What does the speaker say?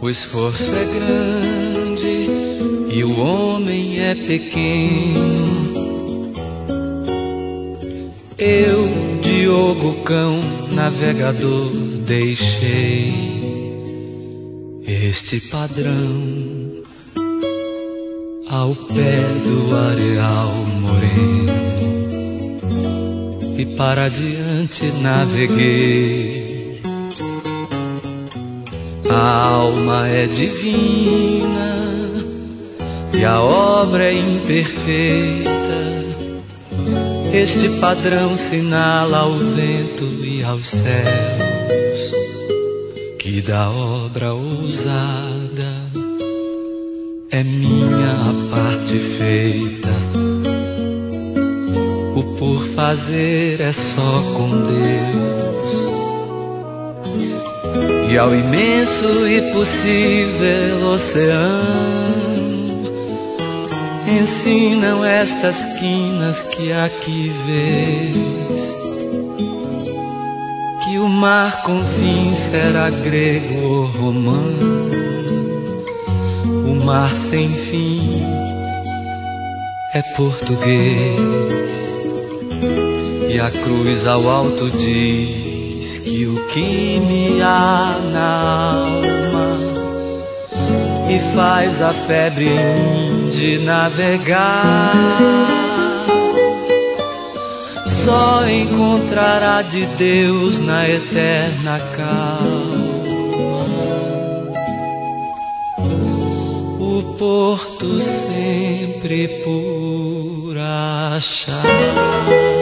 O esforço é grande e o homem é pequeno. Eu, Diogo Cão, navegador, deixei este padrão ao pé do areal moreno e para diante naveguei. A alma é divina e a obra é imperfeita. Este padrão sinala ao vento e aos céus que da obra ousada é minha a parte feita. O por fazer é só com Deus. E ao imenso e possível oceano ensinam estas quinas que aqui vês, que o mar com fim será grego ou romano. O mar sem fim é português, e a cruz ao alto diz que o que me há na alma e faz a febre em mim de navegar só encontrará de Deus na eterna calma. O porto sempre por achar.